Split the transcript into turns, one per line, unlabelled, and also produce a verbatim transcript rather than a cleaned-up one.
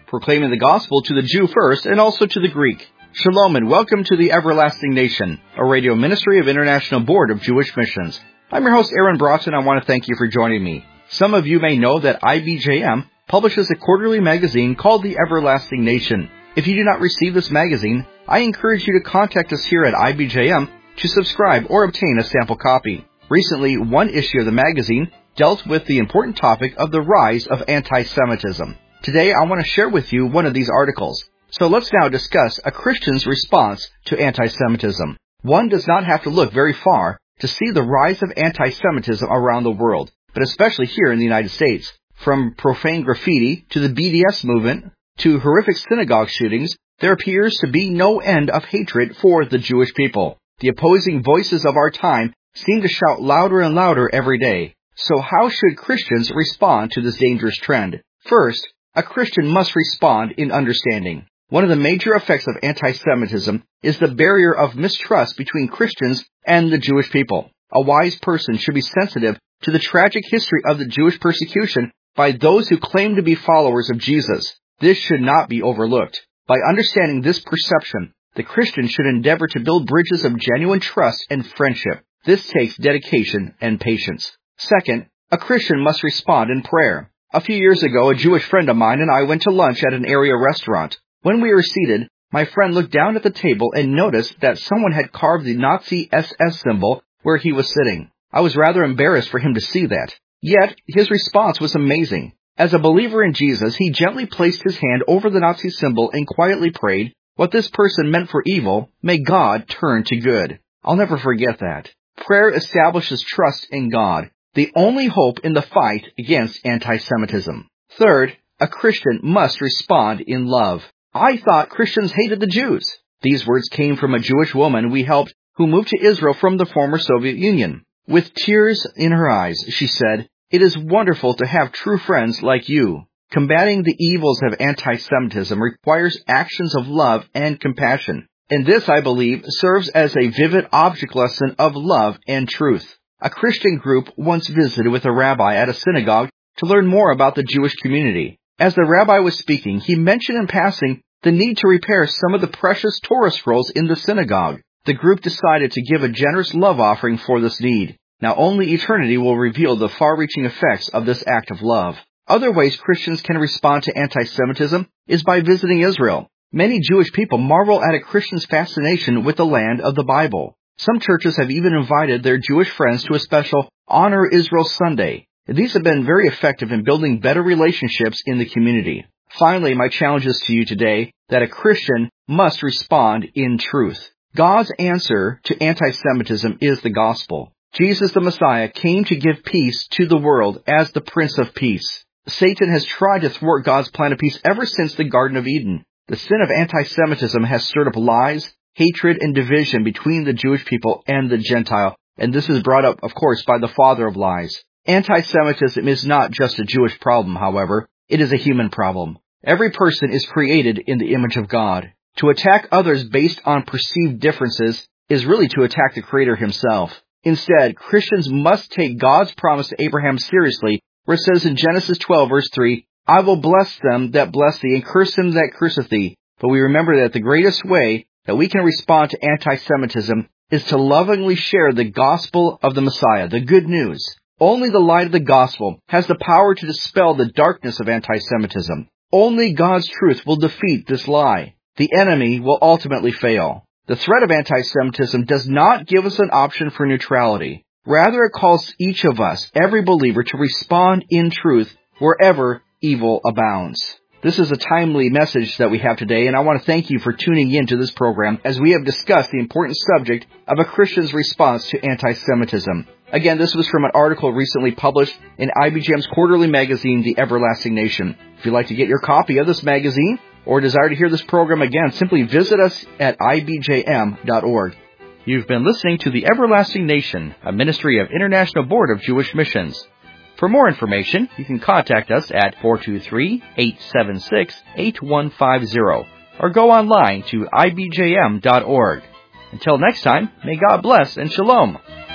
proclaiming the gospel to the Jew first and also to the Greek. Shalom and welcome to the Everlasting Nation, a radio ministry of International Board of Jewish Missions. I'm your host, Aaron Broughton. I want to thank you for joining me. Some of you may know that I B J M publishes a quarterly magazine called the Everlasting Nation. If you do not receive this magazine, I encourage you to contact us here at I B J M to subscribe or obtain a sample copy. Recently, one issue of the magazine dealt with the important topic of the rise of anti-Semitism. Today, I want to share with you one of these articles. So let's now discuss a Christian's response to anti-Semitism. One does not have to look very far to see the rise of anti-Semitism around the world, but especially here in the United States. From profane graffiti to the B D S movement to horrific synagogue shootings, there appears to be no end of hatred for the Jewish people. The opposing voices of our time seem to shout louder and louder every day. So how should Christians respond to this dangerous trend? First, a Christian must respond in understanding. One of the major effects of anti-Semitism is the barrier of mistrust between Christians and the Jewish people. A wise person should be sensitive to the tragic history of the Jewish persecution by those who claim to be followers of Jesus. This should not be overlooked. By understanding this perception, the Christian should endeavor to build bridges of genuine trust and friendship. This takes dedication and patience. Second, a Christian must respond in prayer. A few years ago, a Jewish friend of mine and I went to lunch at an area restaurant. When we were seated, my friend looked down at the table and noticed that someone had carved the Nazi S S symbol where he was sitting. I was rather embarrassed for him to see that. Yet, his response was amazing. As a believer in Jesus, he gently placed his hand over the Nazi symbol and quietly prayed, "What this person meant for evil, may God turn to good." I'll never forget that. Prayer establishes trust in God, the only hope in the fight against anti-Semitism. Third, a Christian must respond in love. I thought Christians hated the Jews. These words came from a Jewish woman we helped who moved to Israel from the former Soviet Union. With tears in her eyes, she said, "It is wonderful to have true friends like you." Combating the evils of anti-Semitism requires actions of love and compassion. And this, I believe, serves as a vivid object lesson of love and truth. A Christian group once visited with a rabbi at a synagogue to learn more about the Jewish community. As the rabbi was speaking, he mentioned in passing the need to repair some of the precious Torah scrolls in the synagogue. The group decided to give a generous love offering for this need. Now only eternity will reveal the far-reaching effects of this act of love. Other ways Christians can respond to anti-Semitism is by visiting Israel. Many Jewish people marvel at a Christian's fascination with the land of the Bible. Some churches have even invited their Jewish friends to a special Honor Israel Sunday. These have been very effective in building better relationships in the community. Finally, my challenge is to you today that a Christian must respond in truth. God's answer to anti-Semitism is the gospel. Jesus the Messiah came to give peace to the world as the Prince of Peace. Satan has tried to thwart God's plan of peace ever since the Garden of Eden. The sin of anti-Semitism has stirred up lies, hatred, and division between the Jewish people and the Gentile, and this is brought up, of course, by the father of lies. Anti-Semitism is not just a Jewish problem, however. It is a human problem. Every person is created in the image of God. To attack others based on perceived differences is really to attack the Creator himself. Instead, Christians must take God's promise to Abraham seriously, where it says in Genesis twelve, verse three, "I will bless them that bless thee, and curse them that curseth thee." But we remember that the greatest way that we can respond to anti-Semitism is to lovingly share the gospel of the Messiah, the good news. Only the light of the gospel has the power to dispel the darkness of anti-Semitism. Only God's truth will defeat this lie. The enemy will ultimately fail. The threat of anti-Semitism does not give us an option for neutrality. Rather, it calls each of us, every believer, to respond in truth wherever evil abounds. This is a timely message that we have today, and I want to thank you for tuning in to this program as we have discussed the important subject of a Christian's response to anti-Semitism. Again, this was from an article recently published in I B J M's quarterly magazine, The Everlasting Nation. If you'd like to get your copy of this magazine or desire to hear this program again, simply visit us at I B J M dot org. You've been listening to The Everlasting Nation, a ministry of International Board of Jewish Missions. For more information, you can contact us at four two three, eight seven six, eight one five zero or go online to I B J M dot org. Until next time, may God bless and shalom.